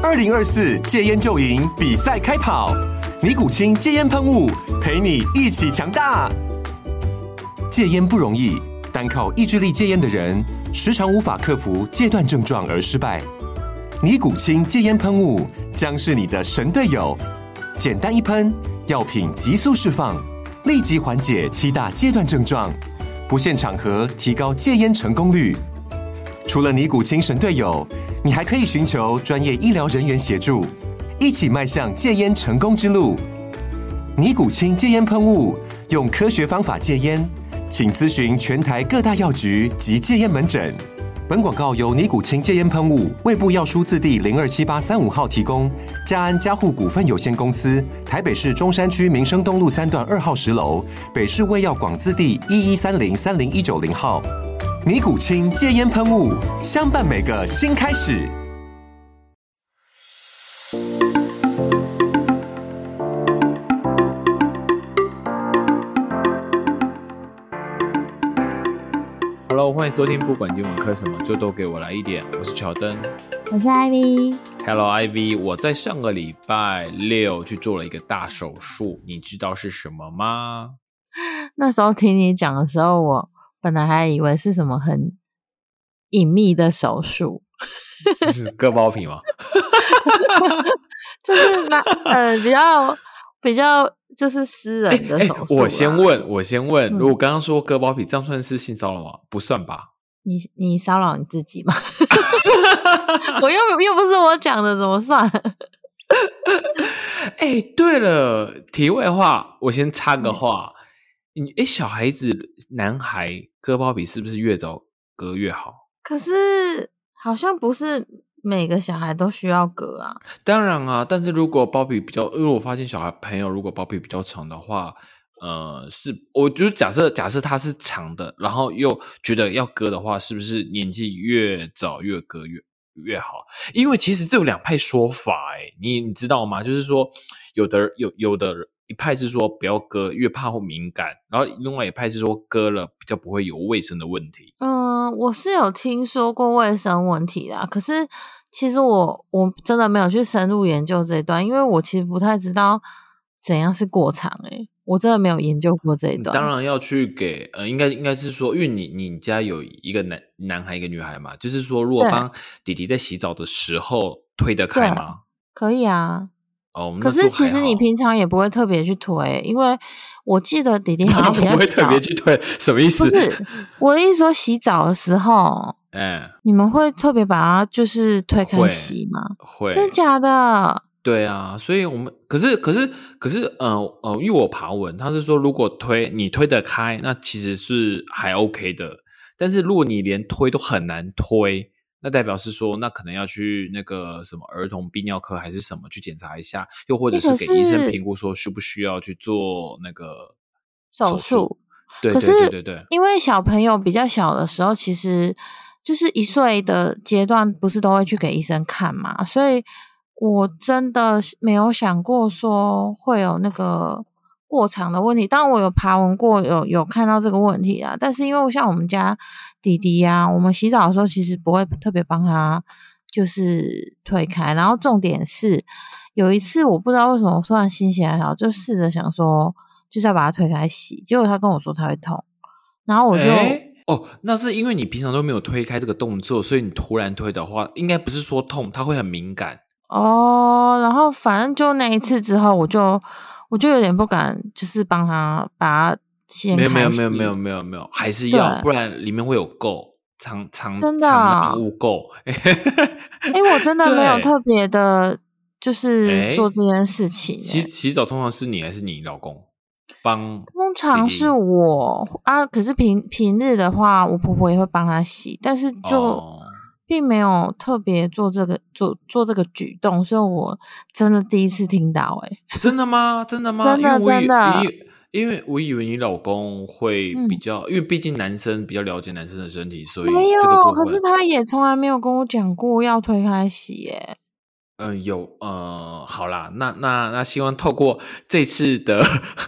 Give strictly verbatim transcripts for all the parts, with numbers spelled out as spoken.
二零二四戒烟就赢比赛开跑，尼古清戒烟喷雾陪你一起强大。戒烟不容易，单靠意志力戒烟的人，时常无法克服戒断症状而失败。尼古清戒烟喷雾将是你的神队友，简单一喷，药品急速释放，立即缓解七大戒断症状，不限场合提高戒烟成功率。除了尼古清神队友，你还可以寻求专业医疗人员协助，一起迈向戒烟成功之路。尼古清戒烟喷雾，用科学方法戒烟，请咨询全台各大药局及戒烟门诊。本广告由尼古清戒烟喷雾、卫部药书字第零二七八三五号提供，嘉安嘉护股份有限公司，台北市中山区民生东路三段二号十楼，北市卫药广字第一一三零三零一九零号。尼古清戒烟喷雾，相伴每个新开始。 Hello， 欢迎收听不管今晚磕什么就都给我来一点，我是乔登， 我是 Ivy。 Hello Ivy， 我在上个礼拜六去做了一个大手术，你知道是什么吗？ 那时候听你讲的时候，我本来还以为是什么很隐秘的手术， 是割包皮吗？ 就是那呃比较比较就是私人的手术、啊欸欸。 我先问，我先问，嗯、如果刚刚说割包皮，这样算是性骚扰吗？不算吧？ 你你骚扰你自己吗？我又又不是我讲的，怎么算？ 哎、欸，对了，题外话，我先插个话，你、嗯、哎、欸，小孩子男孩割包皮是不是越早割越好？ 可是好像不是每个小孩都需要割啊。 当然啊，但是如果包皮比较，因为我发现小孩朋友如果包皮比较长的话，呃，是我就假设假设他是长的，然后又觉得要割的话，是不是年纪越早越割越越好？因为其实这有两派说法、欸，你你知道吗？就是说有的有有的一派是说不要割，越怕会敏感，然后另外一派是说割了比较不会有卫生的问题。 嗯，我是有听说过卫生问题啦，可是其实我我真的没有去深入研究这一段，因为我其实不太知道怎样是过长诶、欸，我真的没有研究过这一段。 当然要去给呃，应该应该是说，因为你你家有一个男男孩一个女孩嘛，就是说如果帮弟弟在洗澡的时候推得开吗？ 可以啊。 哦， 可是其实你平常也不会特别去推，因为我记得弟弟好像比较不会特别去推，什么意思？ 不是，我的意思说洗澡的时候，嗯，你们会特别把它就是推开洗吗？ 会， 真的假的？ 对啊，所以我们可是可是可是呃呃，因为我爬文，他是说如果推你推得开，那其实是还 OK 的，但是如果你连推都很难推。那代表是说，那可能要去那个什么儿童泌尿科还是什么去检查一下，又或者是给医生评估说需不需要去做那个手术。对对对对对。 因为小朋友比较小的时候，其实就是一岁的阶段，不是都会去给医生看嘛，所以我真的没有想过说会有那个过长的问题。当然我有爬文过，有有看到这个问题啊，但是因为像我们家弟弟啊，我们洗澡的时候其实不会特别帮他就是推开，然后重点是有一次我不知道为什么我突然心血来潮，就试着想说就是要把它推开洗，结果他跟我说他会痛，然后我就、欸、 哦，那是因为你平常都没有推开这个动作，所以你突然推的话应该不是说痛，他会很敏感哦。然后反正就那一次之后，我就我就有点不敢就是帮他把它先开洗。 没有没有没有没有没有没有，还是要，不然里面会有垢，藏藏真的藏污垢。 因为我真的没有特别的就是做这件事情、欸。 洗洗澡通常是你还是你老公帮？ 通常是我啊，可是平平日的话，我婆婆也会帮他洗，但是就并没有特别做这个做做这个举动，所以我真的第一次听到、欸。哎， 真的吗？真的吗？ 真的真的。 因为我以为你老公会比较、嗯、因为毕竟男生比较了解男生的身体，所以没有这个部分可是他也从来没有跟我讲过要推开洗耶。 嗯，有呃，好啦，那那那希望透过这次的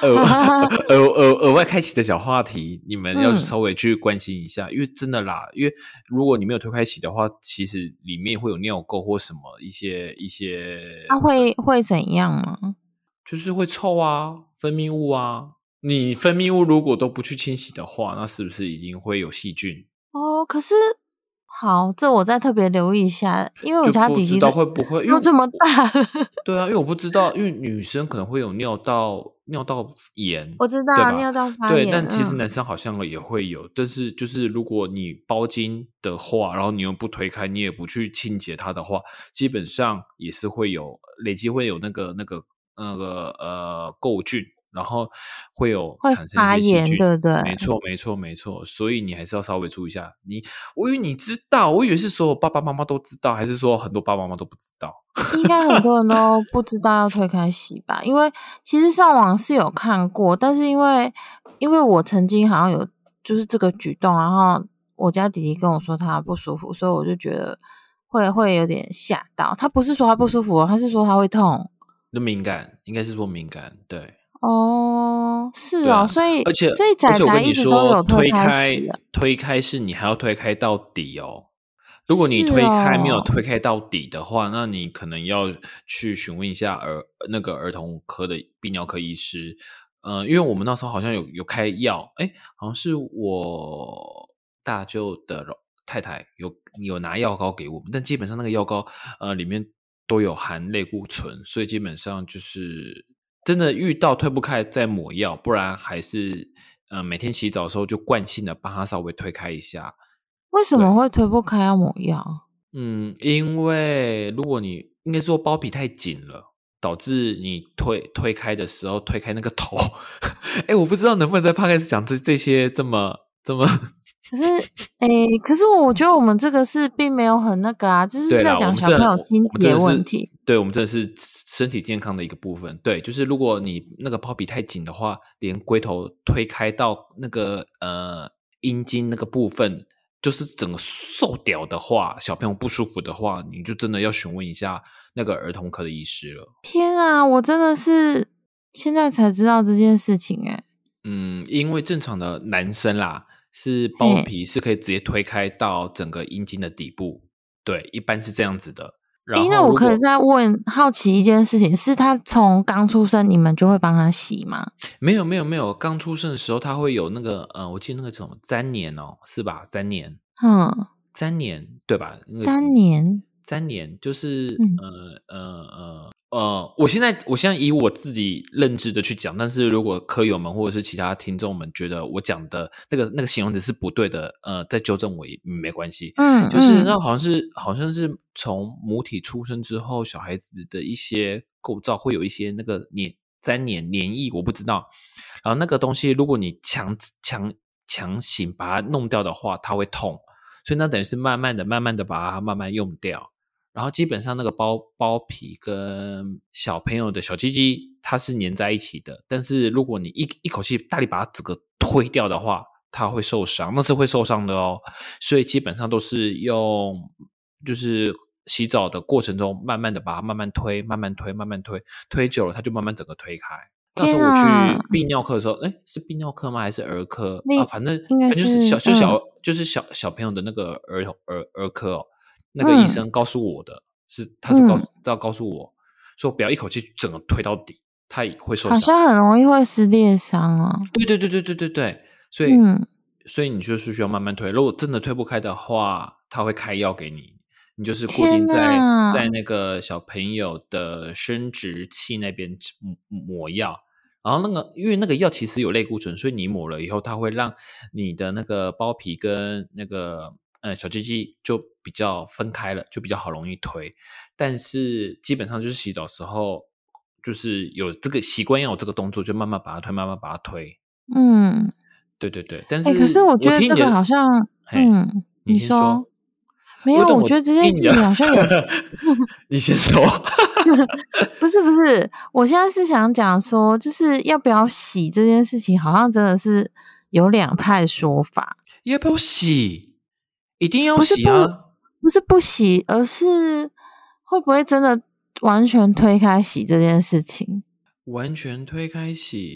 额额额额外开启的小话题，你们要嗯稍微去关心一下，因为真的啦，因为如果你没有推开洗的话，其实里面会有尿垢或什么一些一些， 它、会会怎样吗？ 就是会臭啊，分泌物啊。你分泌物如果都不去清洗的话，那是不是一定会有细菌？ 哦，可是好，这我再特别留意一下，因为我就家弟弟的不知道会不会因为都这么大了， 对啊，因为我不知道，因为女生可能会有尿道尿道炎， 我知对吧？ 道尿道发对， 炎， 但其实嗯， 男生好像也会有，但是就是如果你包茎的话，然后你又不推开，你也不去清洁它的话，基本上也是会有累积会有那个那个那个呃垢菌，然后会有会产生一发炎， 些细菌。 对不对？ 没错，没错，没错，所以你还是要稍微注意一下。你，我以为你知道，我以为是所有爸爸妈妈都知道，还是说很多爸爸妈妈都不知道？ 应该很多人都不知道要推开洗吧，因为其实上网是有看过，但是因为因为我曾经好像有就是这个举动，然后我家弟弟跟我说他不舒服，所以我就觉得会会有点吓到。他不是说他不舒服哦，他是说他会痛。 就敏感，应该是说敏感，对。 哦，是哦， 对啊， 所以而且所以仔而且我跟你仔一直都说， 有推开开洗的， 推开是你还要推开到底哦。如果你是推开没有哦， 推开到底的话，那你可能要去询问一下儿那个儿童科的泌尿科医师。呃，因为我们那时候好像有有开药，哎，好像是我大舅的老太太有有拿药膏给我们，但基本上那个药膏呃里面都有含类固醇，所以基本上就是真的遇到推不开再抹药，不然还是呃每天洗澡的时候就惯性的帮他稍微推开一下。 为什么对， 会推不开要抹药？ 嗯，因为如果你应该说包皮太紧了，导致你推推开的时候推开那个头，哎，我不知道能不能在 podcast 讲这这些这么这么可是，诶，可是我觉得我们这个是并没有很那个啊，就是对啦，我在讲们是很， 小朋友我清洁我们真的是， 问题。 对，我们真的是身体健康的一个部分。对，就是如果你那个包皮太紧的话，连龟头推开到那个呃阴茎那个部分，就是整个受掉的话，小朋友不舒服的话，你就真的要询问一下那个儿童科的医师了。 天啊，我真的是现在才知道这件事情诶。 嗯，因为正常的男生啦，是包嘿， 皮是可以直接推开到整个阴茎的底部，对，一般是这样子的。然诶，那后如果我可以再问好奇一件事情，是他从刚出生你们就会帮他洗吗？ 没有没有没有，刚出生的时候他会有那个呃，我记得那个什么粘黏哦，是吧？粘黏， 嗯， 粘黏对吧？那个三年， 粘黏就是嗯， 呃呃呃呃，我现在我现在以我自己认知的去讲，但是如果科友们或者是其他听众们觉得我讲的那个那个形容词是不对的，呃，再纠正我也没关系。 嗯就是那嗯， 好像是好像是从母体出生之后，小孩子的一些构造会有一些那个黏粘黏黏液，我不知道。然后那个东西，如果你强强强行把它弄掉的话，它会痛，所以那等于是慢慢的、慢慢的把它慢慢用掉。然后基本上那个包包皮跟小朋友的小鸡鸡它是粘在一起的，但是如果你一一口气大力把它整个推掉的话，它会受伤，那是会受伤的哦。所以基本上都是用，就是洗澡的过程中，慢慢的把它慢慢推，慢慢推，慢慢推，推久了它就慢慢整个推开。那时天候我去啊， 泌尿科的时候，哎，是泌尿科吗？还是儿科啊？ 那反正应该反正就是小是，嗯就小就是小小朋友的那个儿童儿儿科哦。那个医嗯生告诉我的是，他是告嗯， 诉要告诉我说，不要一口气整个推到底，他也会受伤。 好像很容易会撕裂伤哦。 对对对对对对对，所以嗯， 所以你就是需要慢慢推。如果真的推不开的话，他会开药给你，你就是固天定在呐， 在那个小朋友的生殖器那边抹抹药。然后那个，因为那个药其实有类固醇，所以你抹了以后，它会让你的那个包皮跟那个呃小鸡鸡就比较分开了，就比较好容易推。但是基本上就是洗澡时候，就是有这个习惯要有这个动作，就慢慢把它推，慢慢把它推。 嗯。 对对对，但哎、可是是我觉得这我听你的， 个好像， 嘿， 嗯， 你你说先说。 没有？ 我等我我觉得这件事听你的， 情好像有， 你先说。 不是不是，我现在是想讲说，就是要不要洗这件事情，好像真的是有两派说法， 要不要洗？一定要不是不洗啊！ 不是不洗，而是会不会真的完全推开洗这件事情？ 完全推开洗，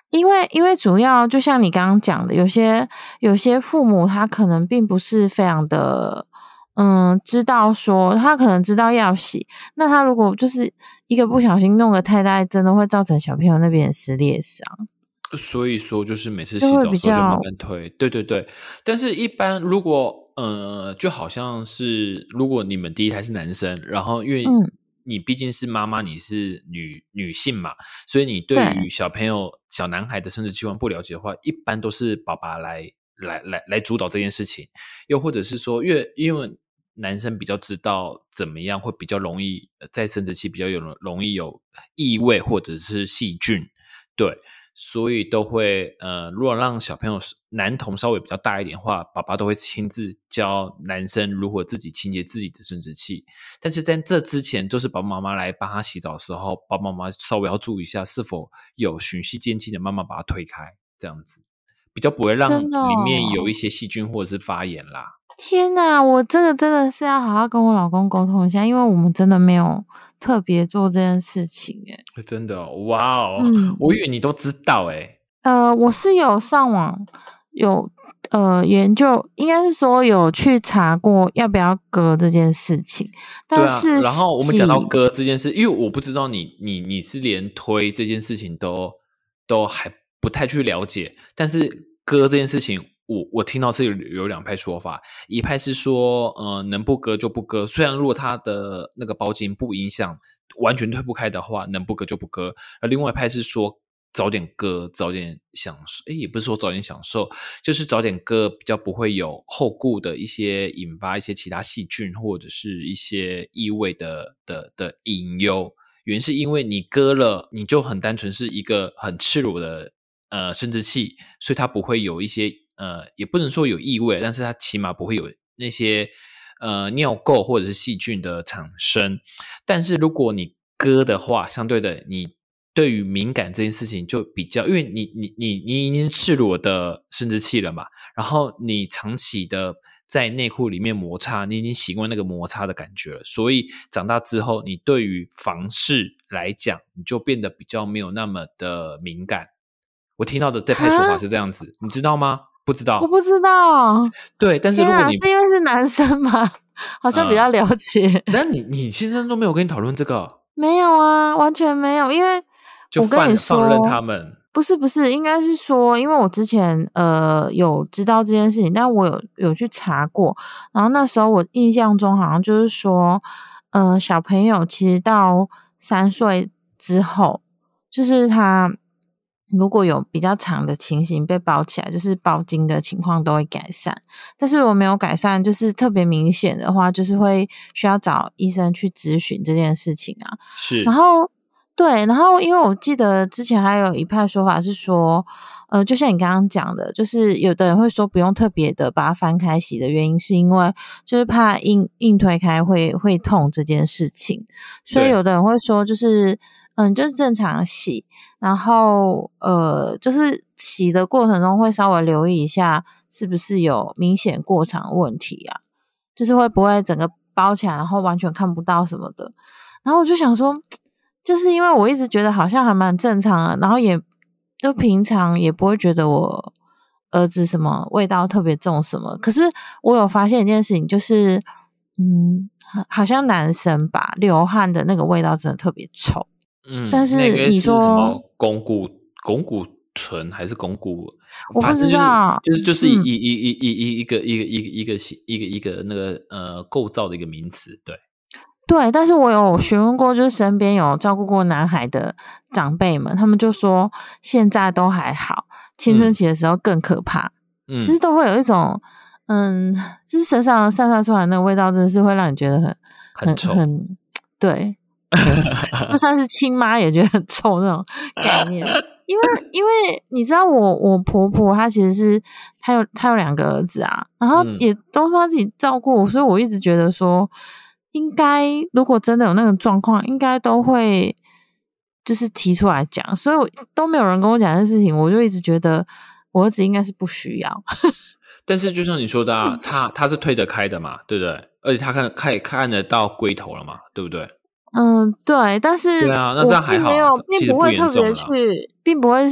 因为因为主要就像你刚刚讲的，有些有些父母他可能并不是非常的嗯知道说，他可能知道要洗，那他如果就是一个不小心弄个太大，真的会造成小朋友那边的撕裂伤。 所以说就是每次洗澡的时候就慢慢推，对对对。但是一般如果呃就好像是如果你们第一胎是男生，然后因为你毕竟是妈妈，你是女女性嘛，所以你对于小朋友小男孩的生殖器官不了解的话，一般都是爸爸来来来来主导这件事情，又或者是说因为因为男生比较知道怎么样会比较容易在生殖器比较有容易有异味或者是细菌，对，所以都会呃，如果让小朋友男童稍微比较大一点的话，爸爸都会亲自教男生如何自己清洁自己的生殖器。但是在这之前，就是爸爸妈妈来帮他洗澡的时候，爸爸妈妈稍微要注意一下是否有循序渐进的慢慢把它推开，这样子比较不会让里面有一些细菌或者是发炎啦。 天哪，我这个真的是要好好跟我老公沟通一下，因为我们真的没有特别做这件事情耶。 真的哦，哇哦、嗯，我以为你都知道耶。 呃，我是有上网有呃研究，应该是说有去查过要不要割这件事情，但是对啊，然后我们讲到割这件事，因为我不知道你你你是连推这件事情都都还不太去了解，但是割这件事情。我我听到是有有两派说法，一派是说，呃，能不割就不割。虽然如果他的那个包茎不影响，完全推不开的话，能不割就不割。而另外一派是说，早点割，早点享受。诶，也不是说早点享受，就是早点割，比较不会有后顾的一些引发一些其他细菌或者是一些异味的的的隐忧。原因是因为你割了，你就很单纯是一个很赤裸的呃生殖器，所以它不会有一些。呃，也不能说有异味，但是它起码不会有那些呃尿垢或者是细菌的产生。但是如果你割的话，相对的，你对于敏感这件事情就比较，因为你你你你已经赤裸的生殖器了嘛，然后你长期的在内裤里面摩擦，你已经习惯那个摩擦的感觉了，所以长大之后，你对于房事来讲，你就变得比较没有那么的敏感。我听到的这派说法是这样子，你知道吗？不知道， 我不知道。 对，但是如果你是因为是男生吗？好像比较了解。 那、嗯、你你先生都没有跟你讨论这个？ 没有啊，完全没有。因为就我跟你说， 放任他们。 不是不是，应该是说，因为我之前呃有知道这件事情，但我有有去查过，然后那时候我印象中好像就是说，呃，小朋友其实到三岁之后，就是他。如果有比较长的情形被包起来，就是包茎的情况都会改善。但是如果没有改善，就是特别明显的话，就是会需要找医生去咨询这件事情啊。 是， 然后对，然后因为我记得之前还有一派说法是说，呃，就像你刚刚讲的，就是有的人会说不用特别的把它翻开洗的原因，是因为就是怕硬硬推开会会痛这件事情，所以有的人会说就是。嗯，就是正常洗，然后呃，就是洗的过程中会稍微留意一下，是不是有明显过长问题啊？就是会不会整个包起来，然后完全看不到什么的。然后我就想说，就是因为我一直觉得好像还蛮正常的，然后也就平常也不会觉得我儿子什么味道特别重什么。可是我有发现一件事情，就是嗯，好像男生吧，流汗的那个味道真的特别臭。 嗯， 但是你说那个是什么肱骨肱骨醇还是肱骨？ 我不知道， 就是就是就是一、嗯、一一一一一个一个一个一个一个一个那个呃构造的一个名词，对对。但是我有询问过，就是身边有照顾过男孩的长辈们，他们就说现在都还好，青春期的时候更可怕，嗯，就是都会有一种嗯，就是身上散发出来的那个味道，真的是会让你觉得很很臭， 很对。就算是亲妈也觉得很臭那种概念，因为因为你知道我我婆婆她其实是她有她有两个儿子啊，然后也都是她自己照顾，所以我一直觉得说，应该如果真的有那个状况，应该都会就是提出来讲，所以我都没有人跟我讲这事情，我就一直觉得我儿子应该是不需要。 但是就像你说的啊，他他是推得开的嘛，对不对？而且他看看看得到龟头了嘛，对不对？ 嗯，对，但是对啊，那这样还好， 并不会特别去，并不会是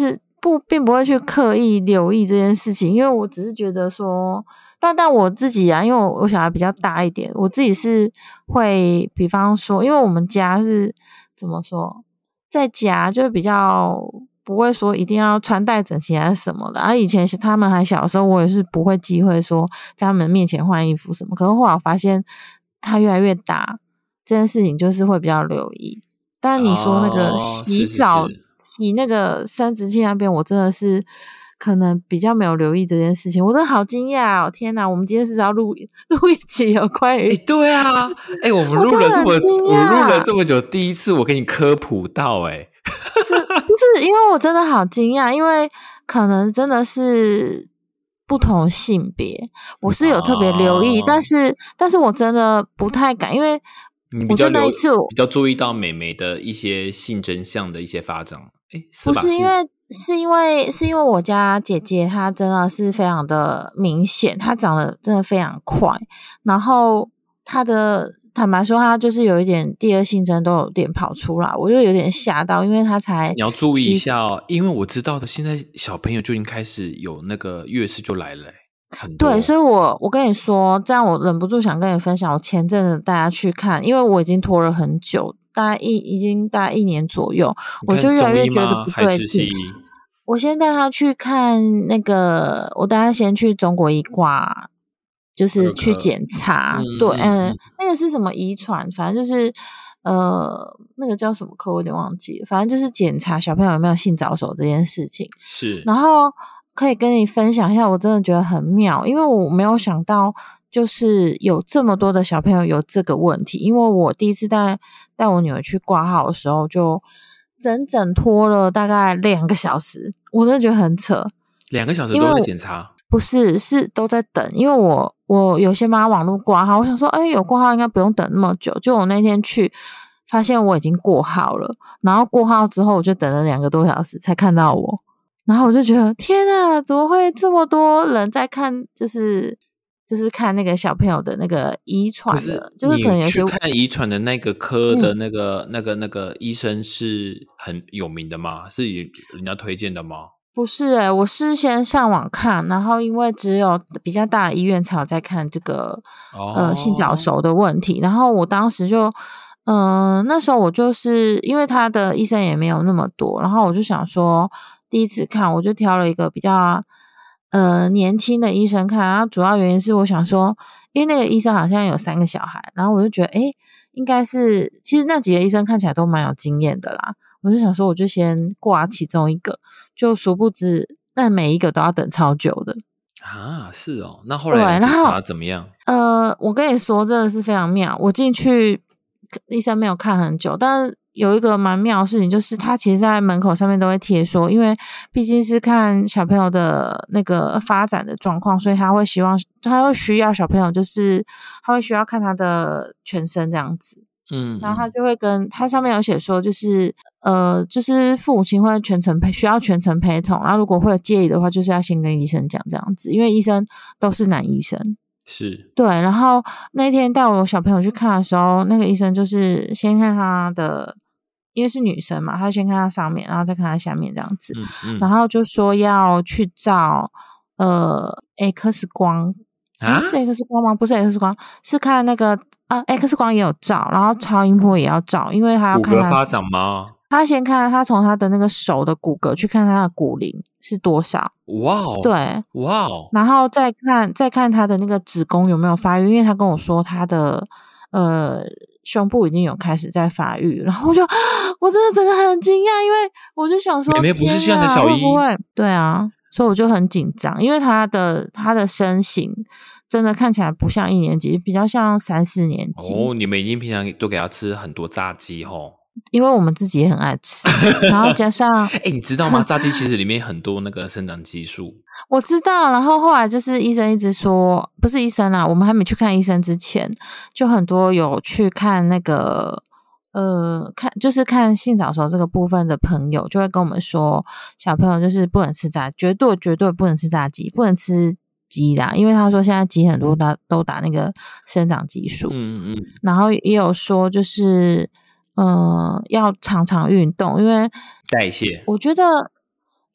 不并不会去刻意留意这件事情，因为我只是觉得说，但但我自己啊，因为我我小孩比较大一点，我自己是会，比方说，因为我们家是怎么说，在家就比较不会说一定要穿戴整齐还是什么的。而、啊、以前他们还小的时候，我也是不会忌讳说在他们面前换衣服什么。可是后来我发现他越来越大，这件事情就是会比较留意。但你说那个洗澡、 哦、是是是洗那个生殖器那边，我真的是可能比较没有留意这件事情。我真的好惊讶哦！天哪，我们今天是不是要录录一集有关于？ 哎、欸，对啊，哎、欸，我们录了这么，我们录了这么久，第一次我给你科普到、欸，哎， 这不是因为我真的好惊讶，因为可能真的是不同性别，我是有特别留意，哦、但是但是我真的不太敢，因为。 你比较留比较注意到美眉的一些性真相的一些发展，哎，是吧？ 不是因为是因为是因为我家姐姐她真的是非常的明显，她长得真的非常快，然后她的坦白说，她就是有一点第二性征都有点跑出来，我就有点吓到，因为她才你要注意一下哦，因为我知道的，现在小朋友就已经开始有那个月事就来了。 对，所以我我跟你说，这样我忍不住想跟你分享，我前阵子带他去看，因为我已经拖了很久，大概一已经大概一年左右，我就越来越觉得不对劲。我先带他去看那个，我带他先去中国医挂，就是去检查。嗯、对，嗯、呃，那个是什么遗传？反正就是呃，那个叫什么科，我有点忘记了。反正就是检查小朋友有没有性早熟这件事情。 是， 然后。可以跟你分享一下，我真的觉得很妙，因为我没有想到就是有这么多的小朋友有这个问题。因为我第一次带带我女儿去挂号的时候，就整整拖了大概两个小时，我真的觉得很扯。 两个小时都在检查？ 不是，是都在等。因为我我有些妈网络挂号，我想说，哎，有挂号应该不用等那么久。就我那天去，发现我已经过号了，然后过号之后，我就等了两个多小时才看到我。然后我就觉得天啊，怎么会这么多人在看？就是就是看那个小朋友的那个遗传的，就是可能有些去看遗传的那个科的那个、嗯、那个那个医生是很有名的吗？是人家推荐的吗？ 不是诶、欸、我是先上网看，然后因为只有比较大的医院才有在看这个、哦、呃性早熟的问题，然后我当时就嗯、呃、那时候我就是因为他的医生也没有那么多，然后我就想说。第一次看我就挑了一个比较呃年轻的医生看，然后主要原因是我想说，因为那个医生好像有三个小孩，然后我就觉得诶应该是其实那几个医生看起来都蛮有经验的啦，我就想说我就先挂其中一个，就殊不知那每一个都要等超久的啊。是哦，那后来检查怎么样？ 呃我跟你说真的是非常妙，我进去医生没有看很久，但是有一个蛮妙的事情，就是他其实在门口上面都会贴说，因为毕竟是看小朋友的那个发展的状况，所以他会希望他会需要小朋友，就是他会需要看他的全身这样子。嗯，然后他就会跟他上面有写说，就是呃，就是父母亲会全程陪，需要全程陪同，然后如果会有介意的话，就是要先跟医生讲这样子，因为医生都是男医生。 是对，然后那天带我小朋友去看的时候，那个医生就是先看他的。因为是女生嘛，她先看她上面，然后再看她下面这样子，嗯嗯、然后就说要去照呃 X 光啊，是 X 光吗？不是 X 光，是看那个啊 X 光也有照，然后超音波也要照，因为他要看骨骼发展吗？ 他先看他从他的那个手的骨骼去看他的骨龄是多少， 哇哦， 对， 哇哦， 然后再看再看他的那个子宫有没有发育，因为他跟我说他的呃。胸部已经有开始在发育，然后我就我真的整个很惊讶，因为我就想说， 妹妹不是现在的小一， 会不会？对啊，所以我就很紧张，因为她的她的身形真的看起来不像一年级，比较像三四年级。 哦，你们已经平常都给她吃很多炸鸡吼。 因为我们自己也很爱吃，然后加上哎、欸，你知道吗？炸鸡其实里面很多那个生长激素。 我知道，然后后来就是医生一直说，不是医生啦，我们还没去看医生之前，就很多有去看那个呃，看就是看性早熟这个部分的朋友，就会跟我们说，小朋友就是不能吃炸，绝对绝对不能吃炸鸡，不能吃鸡啦，因为他说现在鸡很多打都打那个生长激素，嗯嗯，然后也有说就是。嗯，要常常运动，因为代谢。 我觉得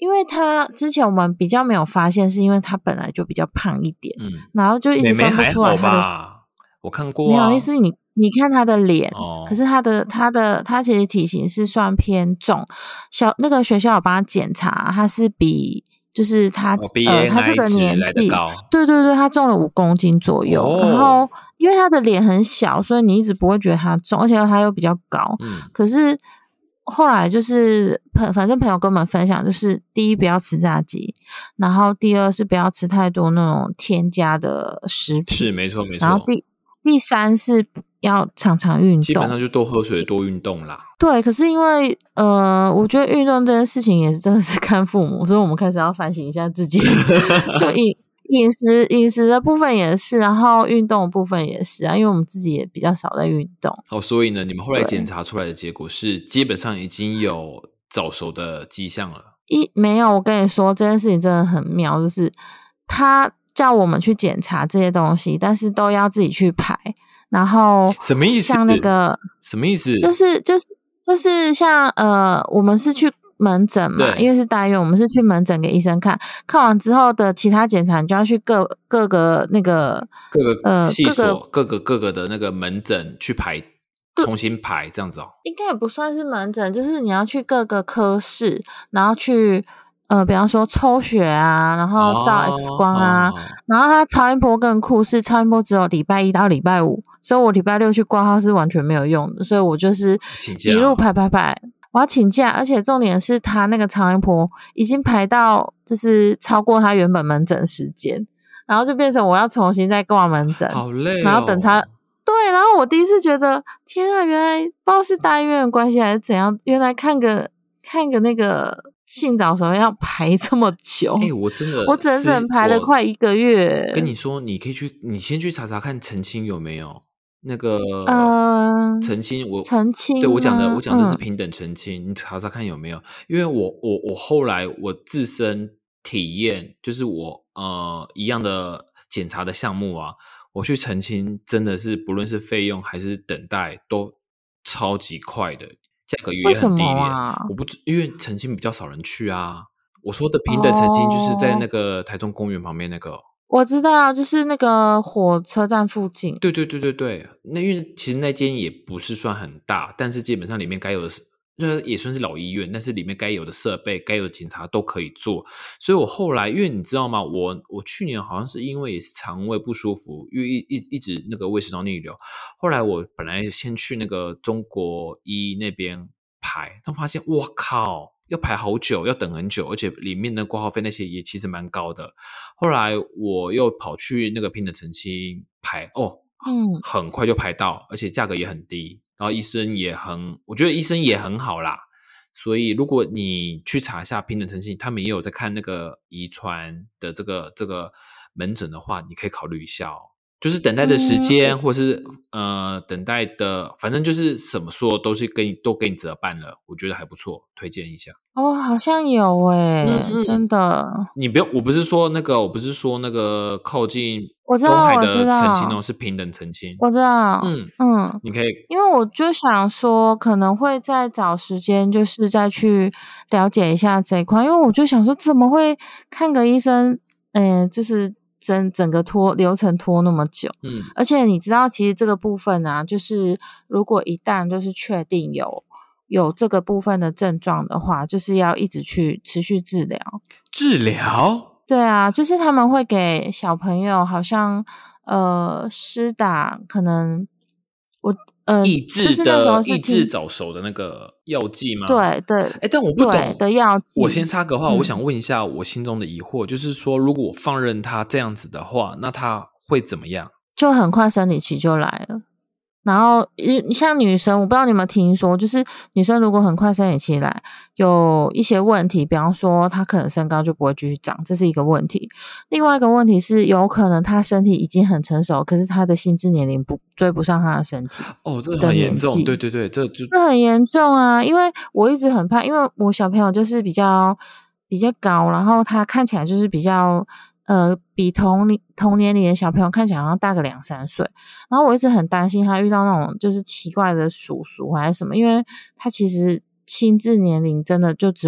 因为他之前我们比较没有发现，是因为他本来就比较胖一点， 嗯， 然后就一直分不出来他的。 妹妹还好吧？我看过、啊， 没有意思，你你看他的脸、 哦， 可是他的他的他其实体型是算偏重，小那个学校有帮他检查，他是比就是他、 哦、 呃他这个年纪，对对对，他重了五公斤左右、哦，然后因为他的脸很小，所以你一直不会觉得他重，而且他又比较高， 嗯， 可是后来就是朋反正朋友跟我们分享，就是第一不要吃炸鸡，然后第二是不要吃太多那种添加的食品， 是没错没错， 然后第第三是要常常运动， 基本上就多喝水多运动啦。 对，可是因为呃我觉得运动这件事情也是真的是看父母，所以我们开始要反省一下自己就饮饮食饮食的部分也是，然后运动的部分也是啊，因为我们自己也比较少在运动。 哦，所以呢你们后来检查出来的结果是基本上已经有早熟的迹象了。 一没有，我跟你说这件事情真的很妙，就是他叫我们去检查这些东西，但是都要自己去排，然后什么意思？ 像那个什么意思？ 就是就是就是像呃，我们是去门诊嘛，因为是大医院，我们是去门诊给医生看，看完之后的其他检查，你就要去各各个那个各个呃系所、 各个各个各个的那个门诊去排，重新排这样子哦。 应该也不算是门诊，就是你要去各个科室，然后去。呃，比方说抽血啊，然后照 X 光啊， 哦哦、 然后他超音波更酷，是超音波只有礼拜一到礼拜五，所以我礼拜六去挂号是完全没有用的，所以我就是一路排排排，我要请假，而且重点是他那个超音波已经排到就是超过他原本门诊时间，然后就变成我要重新再挂门诊， 好累哦， 然后等他。对，然后我第一次觉得，天啊，原来不知道是大医院的关系还是怎样，原来看个看个那个性早熟要排这么久。 哎、欸，我真的， 我整整排了快一个月。 跟你说，你可以去，你先去查查看澄清有没有那个呃澄清，我澄清， 对我讲的，我讲的是平等澄清，嗯、你查查看有没有？因为我我我后来我自身体验，就是我呃一样的检查的项目啊。我去澄清，真的是不论是费用还是等待都超级快的，价格也很低廉。 啊、 我不因为澄清比较少人去啊。我说的平等澄清就是在那个台中公园旁边那个、哦， 我知道，就是那个火车站附近。 对对对对对，那因为其实那间也不是算很大，但是基本上里面该有的是。也算是老医院，但是里面该有的设备、该有的检查都可以做。所以我后来，因为你知道吗？我我去年好像是因为也是肠胃不舒服，因为一一一直那个胃食道逆流。后来我本来先去那个中国医那边排，但发现哇靠，要排好久，要等很久，而且里面的挂号费那些也其实蛮高的。后来我又跑去那个平等澄清排，哦， 嗯， 很快就排到，而且价格也很低。然后医生也很，我觉得医生也很好啦，所以如果你去查一下平等澄清，他们也有在看那个遗传的这个这个门诊的话，你可以考虑一下哦。就是等待的时间，嗯、或是呃等待的，反正就是什么说都是给你都给你折半了，我觉得还不错，推荐一下。 哦，好像有诶、嗯嗯，真的。 你不用，我不是说那个，我不是说那个靠近东海的澄清哦，是平等澄清。 我知道， 嗯嗯， 你可以， 因为我就想说，可能会再找时间，就是再去了解一下这一块，因为我就想说，怎么会看个医生，嗯、呃，就是整整个拖流程拖那么久， 嗯， 而且你知道，其实这个部分啊，就是如果一旦就是确定有。有这个部分的症状的话，就是要一直去持续治疗。 治疗？ 对啊，就是他们会给小朋友好像呃施打，可能我呃抑制的、 就是那时候是抑制早熟的那个药剂吗？ 对对， 哎，但我不懂的药剂。 我先插个话、嗯，我想问一下我心中的疑惑，就是说，如果我放任他这样子的话，那他会怎么样？ 就很快生理期就来了。然后像女生，我不知道你有没有听说，就是女生如果很快生理期来，有一些问题，比方说她可能身高就不会继续长，这是一个问题。另外一个问题是，有可能她身体已经很成熟，可是她的心智年龄不追不上她的身体。 哦，这很严重，对对对，这就这很严重啊！因为我一直很怕，因为我小朋友就是比较比较高，然后他看起来就是比较。呃，比同同年龄的小朋友看起来好像大个两三岁，然后我一直很担心他遇到那种就是奇怪的叔叔还是什么，因为他其实心智年龄真的就只有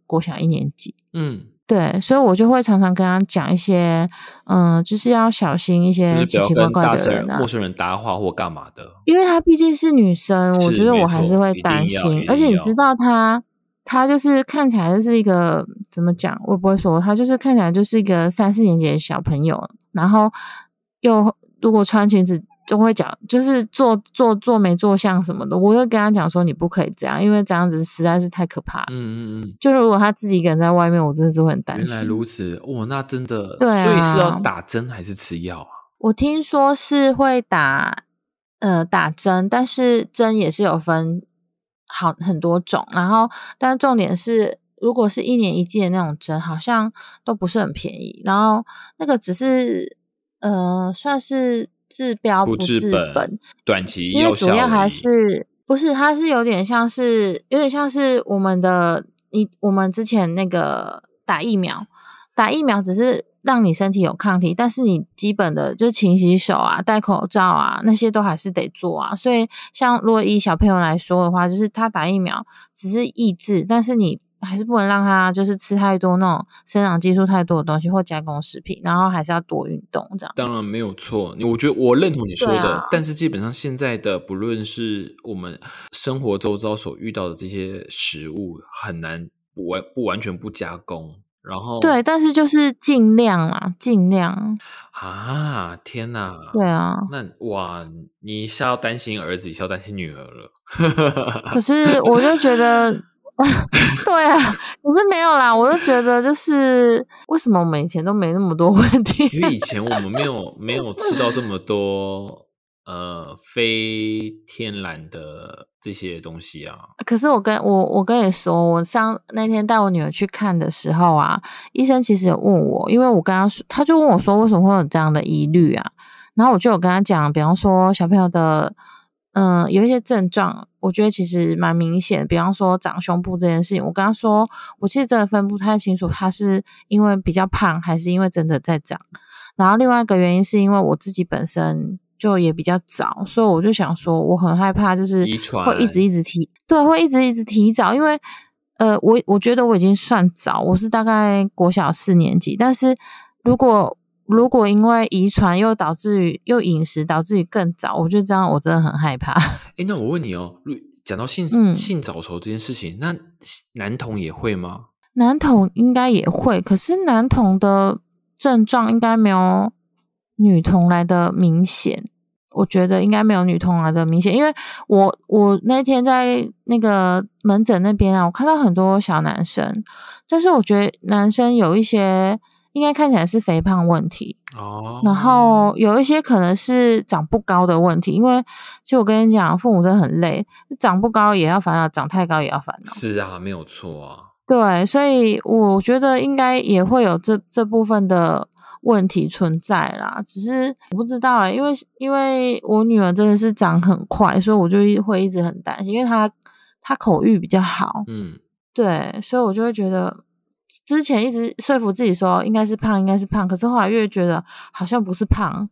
国小一年级。 嗯， 对，所以我就会常常跟他讲一些，嗯，就是要小心一些奇奇怪怪的人啊， 就是不要跟大生陌生人搭话或干嘛的。 因为她毕竟是女生，我觉得我还是会担心。而且你知道她，她就是看起来就是一个怎么讲，我也不会说，她就是看起来就是一个三四年级的小朋友，然后又如果穿裙子就会讲，就是做做做没做相什么的，我会跟她讲说你不可以这样，因为这样子实在是太可怕了。嗯嗯嗯，就如果她自己一个人在外面，我真的是会很担心。 原来如此，哇，那真的， 对啊， 所以是要打针还是吃药啊？ 我听说是会打。呃，打针，但是针也是有分好很多种，然后，但重点是，如果是一年一季的那种针，好像都不是很便宜，然后那个只是呃，算是治标不治本， 本短期因为主要还是不是，它是有点像是有点像是我们的你我们之前那个打疫苗，打疫苗只是让你身体有抗体，但是你基本的就是勤洗手啊、戴口罩啊，那些都还是得做啊。所以像如果以小朋友来说的话，就是他打疫苗只是抑制，但是你还是不能让他就是吃太多那种生长激素太多的东西或加工食品，然后还是要多运动这样。 当然没有错，我觉得我认同你说的， 啊、 但是基本上现在的不论是我们生活周遭所遇到的这些食物，很难不完不完全不加工。然后对，但是就是尽量啦，尽量啊！天哪， 对啊， 那哇，你是要担心儿子，也是要担心女儿了。 可是我就觉得，对啊，可是没有啦，我就觉得就是为什么我们以前都没那么多问题？ 因为以前我们没有没有吃到这么多呃非天然的这些东西啊。 可是我跟我我跟你说，我上那天带我女儿去看的时候啊，医生其实有问我，因为我跟他说，他就问我说为什么会有这样的疑虑啊？然后我就有跟他讲，比方说小朋友的嗯、呃、有一些症状，我觉得其实蛮明显的，比方说长胸部这件事情，我跟他说，我其实真的分不太清楚他是因为比较胖，还是因为真的在长。然后另外一个原因是因为我自己本身就也比较早，所以我就想说我很害怕就是会一直一直提，对，会一直一直提早，因为呃我我觉得我已经算早，我是大概国小四年级，但是如果如果因为遗传又导致于又饮食导致于更早，我觉得这样我真的很害怕。 诶，那我问你哦，讲到性、嗯、性早熟这件事情，那男童也会吗？ 男童应该也会，可是男童的症状应该没有女童来的明显，我觉得应该没有女童来的明显，因为我我那天在那个门诊那边啊，我看到很多小男生，但是我觉得男生有一些应该看起来是肥胖问题哦，然后有一些可能是长不高的问题，因为其实我跟你讲，父母真的很累，长不高也要烦恼，长太高也要烦恼。 是啊，没有错啊。 对，所以我觉得应该也会有这这部分的问题存在啦，只是我不知道欸，因为因为我女儿真的是长很快，所以我就会一直很担心，因为她她口欲比较好，嗯，对，所以我就会觉得之前一直说服自己说应该是胖，应该是胖，可是后来越觉得好像不是胖。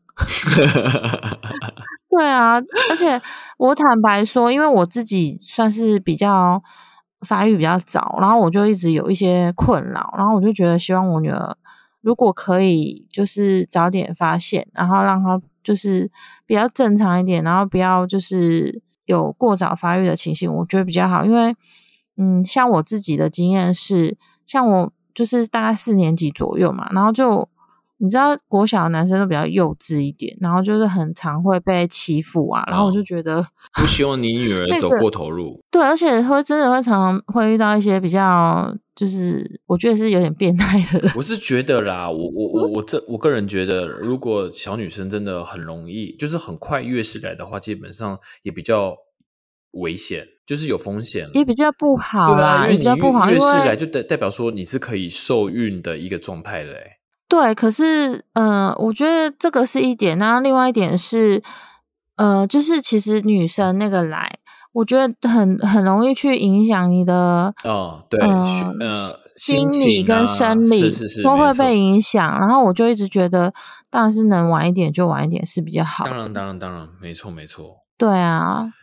对啊，而且我坦白说，因为我自己算是比较发育比较早，然后我就一直有一些困扰，然后我就觉得希望我女儿如果可以就是早点发现，然后让她就是比较正常一点，然后不要就是有过早发育的情形，我觉得比较好。因为嗯，像我自己的经验是，像我就是大概四年级左右嘛，然后就你知道国小的男生都比较幼稚一点，然后就是很常会被欺负啊，然后我就觉得、哦、 不希望你女儿走过头路。 对，而且会真的会常常会遇到一些比较就是我觉得是有点变态的人。 我是觉得啦，我我我我这我个人觉得，如果小女生真的很容易就是很快月事来的话，基本上也比较危险，就是有风险， 也比较不好啦， 对啊，因为也比较不好， 月事来就代代表说你是可以受孕的一个状态了欸。 对，可是呃我觉得这个是一点，那另外一点是呃就是其实女生那个来我觉得很很容易去影响你的哦对呃, 呃心理跟生理是是是都会被影响，然后我就一直觉得当然是能晚一点就晚一点是比较好的。 当然当然当然没错没错。 对啊，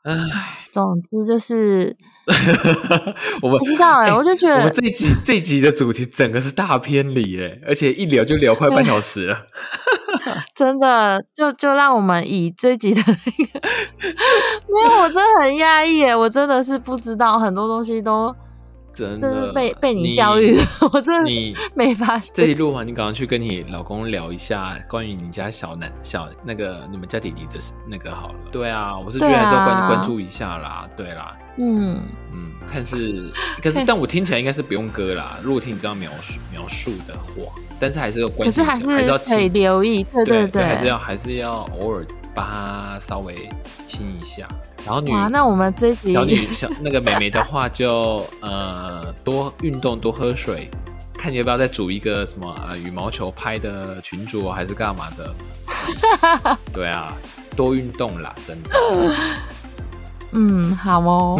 唉， 总之就是我们不知道哎、 欸我就觉得我们这一集这一集的主题整个是大偏离哎，而且一聊就聊快半小时了。 真的就就让我们以这一集的那个没有，我真的很压抑耶，我真的是不知道很多东西都真真的是被被你教育了，我真的你没发现。 这一路嘛，你赶快去跟你老公聊一下关于你家小男小那个你们家弟弟的那个好了。对啊，我是觉得还是要关、 啊、 关注一下啦。对啦， 嗯嗯，看是，可是但我听起来应该是不用割啦。如果听你这样描述描述的话，但是还是要关心一下， 可是还还是要可以亲留意，对对对， 还是要还是要偶尔把它稍微亲一下。然后女哇，那我们这一集小女小那个妹妹的话就呃多运动多喝水，看你要不要再组一个什么呃羽毛球拍的群组、哦、还是干嘛的？对啊，多运动啦，真的。 嗯，好哦，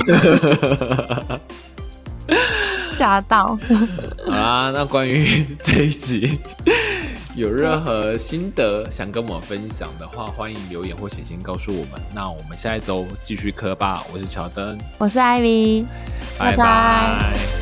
吓到。 好啦，那关于这一集有任何心得想跟我们分享的话，欢迎留言或写信告诉我们。那我们下一周继续磕吧。我是乔登， 我是艾薇， 拜拜拜。